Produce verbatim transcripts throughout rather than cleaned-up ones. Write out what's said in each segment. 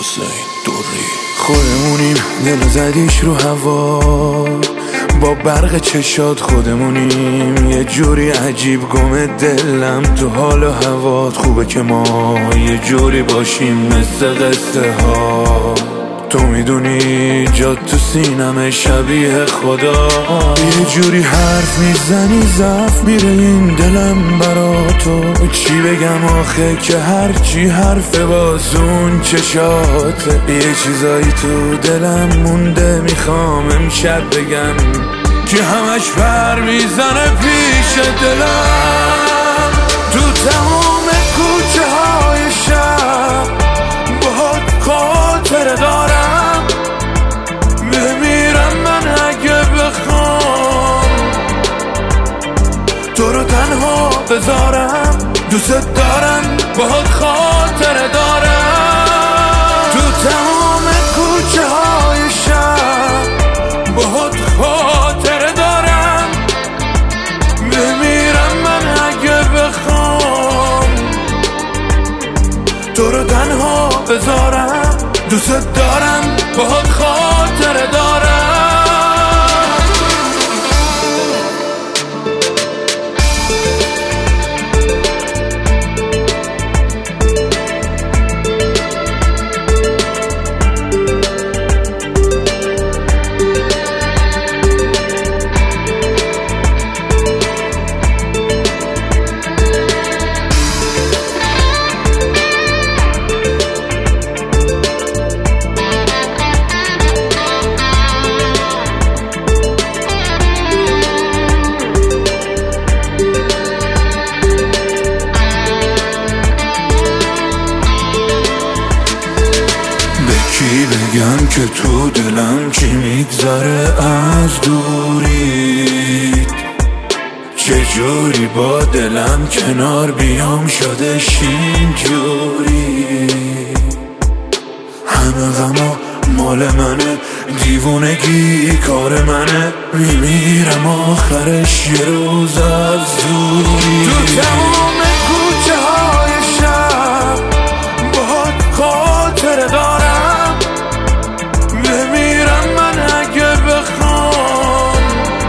حسین دوری. خودمونیم دل زدیش رو هوا، با برق چشات خودمونیم، یه جوری عجیب گم دلم تو حال و هوات. خوبه که ما یه جوری باشیم مثل قصه ها، تو میدونی جات تو سینم شبیه خدا. یه جوری حرف میزنی ضعف میره این دلم برا تو، چی بگم آخه که هرچی حرفه واسون چشاته. یه چیزایی تو دلم مونده میخوام امشب بگم، که همش پر میزنه پیش دلم. تو تمام کوچه های شب باهات خاطره دارم، بمیرم من اگه بخوام تو رو تنها بذارم. دوست دارم باهات خاطره دارم، تو تمام کوچه های شب باهات خاطره دارم، بمیرم من اگه بخوام تو رو تنها بذارم. دوست دارم باهات خاطره دارم. چی بگم که تو دلم چی میگذره از دوریت، چجوری با دلم کنار بیام شدش اینجوری. همه غما مال منه، دیوونگی کار منه، میمیرم آخرش یه روز از دوری. تو تمام کوچه های شب باهات خاطره دارم، بمیرم من اگه بخوام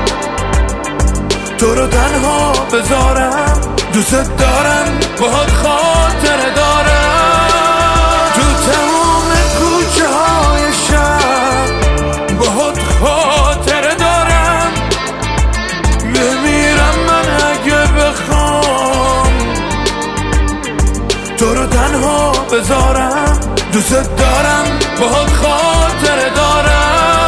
تو رو تنها بذارم. دوست دارم باهات خاطره دارم، تو تمام کوچه های شب باهات خاطره دارم، بمیرم من اگه بخوام تو رو تنها بذارم. دوست دارم باهات خاطره دارم.